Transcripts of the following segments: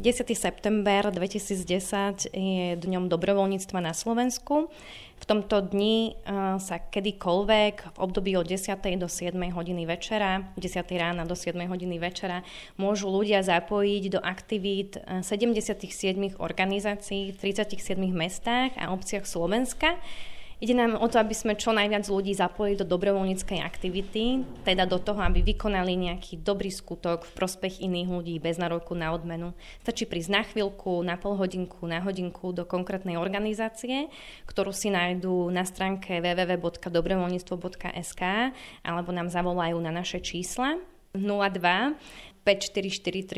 10. september 2010 je dňom dobrovoľníctva na Slovensku. V tomto dni sa kedykoľvek v období od 10. do 7. hodiny večera, 10. rána do 7. hodiny večera môžu ľudia zapojiť do aktivít 77 organizácií v 37 mestách a obciach Slovenska. Ide nám o to, aby sme čo najviac ľudí zapojili do dobrovoľníckej aktivity, teda do toho, aby vykonali nejaký dobrý skutok v prospech iných ľudí bez nároku na odmenu. Stačí prísť na chvíľku, na polhodinku, na hodinku do konkrétnej organizácie, ktorú si nájdú na stránke www.dobrovoľníctvo.sk alebo nám zavolajú na naše čísla 02 544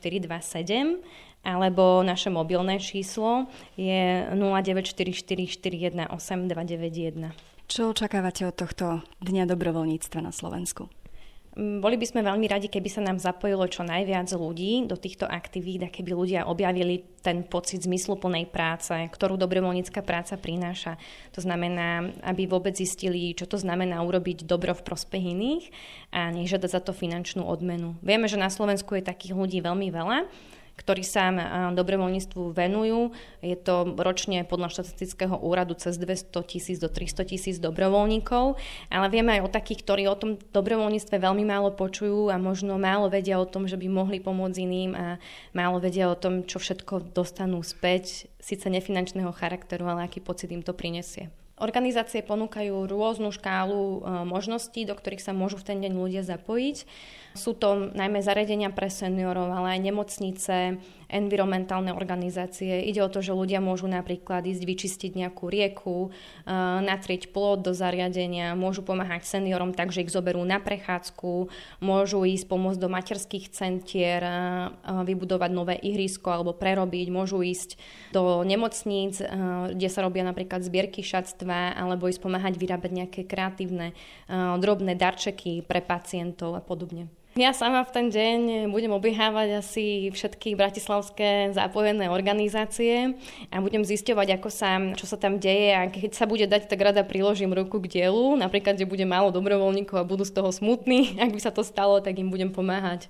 30427 alebo naše mobilné číslo je 0944 418 291. Čo očakávate od tohto Dňa dobrovoľníctva na Slovensku? Boli by sme veľmi radi, keby sa nám zapojilo čo najviac ľudí do týchto aktivít a keby ľudia objavili ten pocit zmysluplnej práce, ktorú dobrovoľnícka práca prináša. To znamená, aby vôbec zistili, čo to znamená urobiť dobro v prospech iných a nežiadať za to finančnú odmenu. Vieme, že na Slovensku je takých ľudí veľmi veľa, ktorí sa dobrovoľníctvu venujú. Je to ročne podľa štatistického úradu cez 200 000 do 300 000 dobrovoľníkov, ale vieme aj o takých, ktorí o tom dobrovoľníctve veľmi málo počujú a možno málo vedia o tom, že by mohli pomôcť iným a málo vedia o tom, čo všetko dostanú späť, síce nefinančného charakteru, ale aký pocit im to prinesie. Organizácie ponúkajú rôznu škálu možností, do ktorých sa môžu v ten deň ľudia zapojiť. Sú to najmä zariadenia pre seniorov, ale aj nemocnice, environmentálne organizácie. Ide o to, že ľudia môžu napríklad ísť vyčistiť nejakú rieku, natrieť plôt do zariadenia, môžu pomáhať seniorom tak, že ich zoberú na prechádzku, môžu ísť pomôcť do materských centier, vybudovať nové ihrisko alebo prerobiť, môžu ísť do nemocníc, kde sa robia napríklad zbierky šatstva, alebo ísť pomáhať vyrábať nejaké kreatívne drobné darčeky pre pacientov a podobne. Ja sama v ten deň budem obiehávať asi všetky bratislavské zapojené organizácie a budem zisťovať, čo sa tam deje, a keď sa bude dať, tak rada priložím ruku k dielu, napríklad, že bude málo dobrovoľníkov a budú z toho smutní, ak by sa to stalo, tak im budem pomáhať.